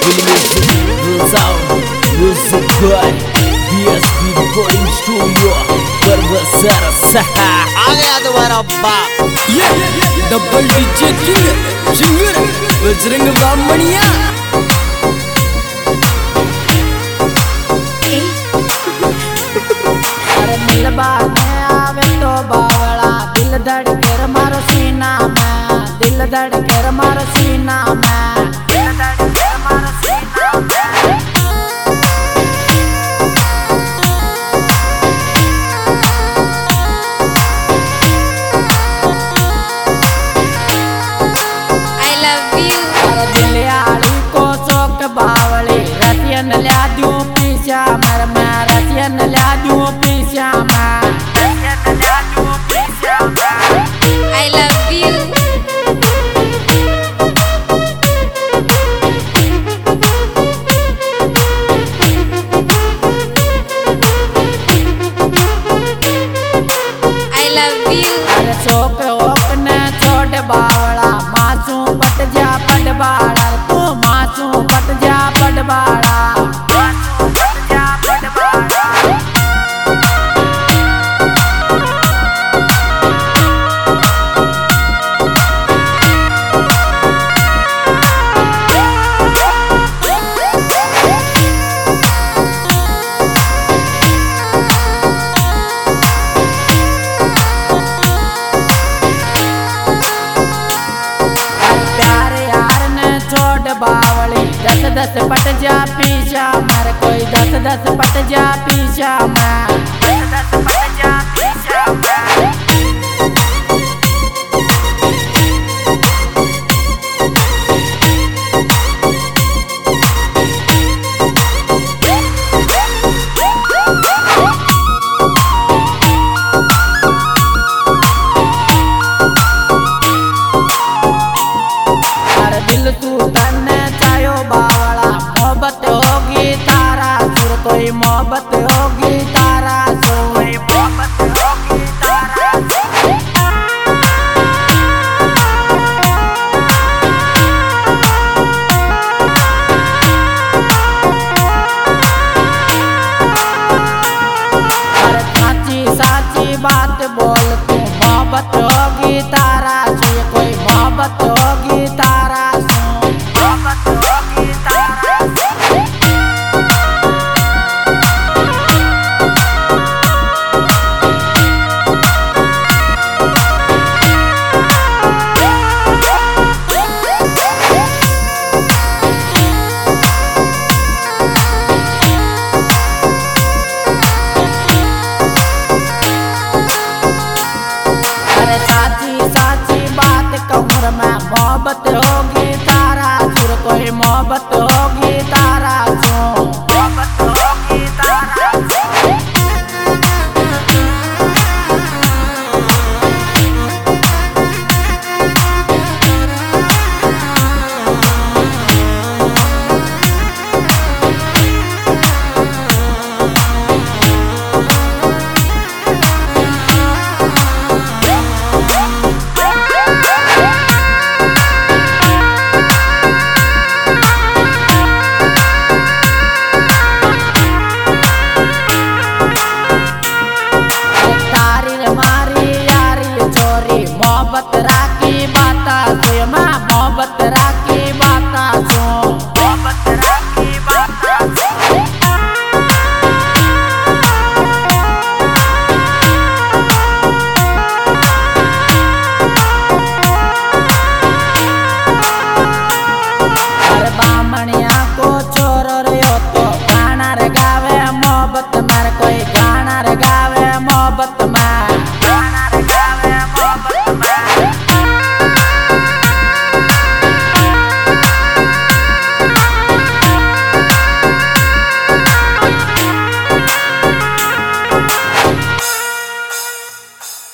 Sound Music by DSP Recording Studio Berbesar Saha आ गया दोबारा बाप ये double DJ king singer Bajrang Bamaniya अरे मिलबा में आवे तो बावड़ा दिल धड़के मारो सीना में दिल धड़के मारो सीना में दिल धड़के मारो सीना में I love you. अरे दिलयाली को शौक बावली रसियन ल्या दूं पीछा मर मैं रसियन ल्या दूं पीछा मैं रसियन ल्या दूं पीछा मैं I love you. I love you. अरे शौक ओक ने छोड़ बावड़ा मासूम पट जा पटवाड़ा तू मासूम पट जा पटवाड़ा मासूम पट जा पटवाड़ा बावली दस दस पट जा पीछा मर कोई दस दस पट जा पीछा मैं दस दस पट जा पीछा मैं दिल तू तन्ने चायो बावड़ा मोहब्बत होगी तारा सुर कोई मोहब्बत होगी तारा सुर कोई मोहब्बत होगी तारा अरे साची साची बात बोल तू मोहब्बत होगी तारा सुर कोई मोहब्बत होगी तारा मोहब्बत होगी तारा सुर कोई मोहब्बत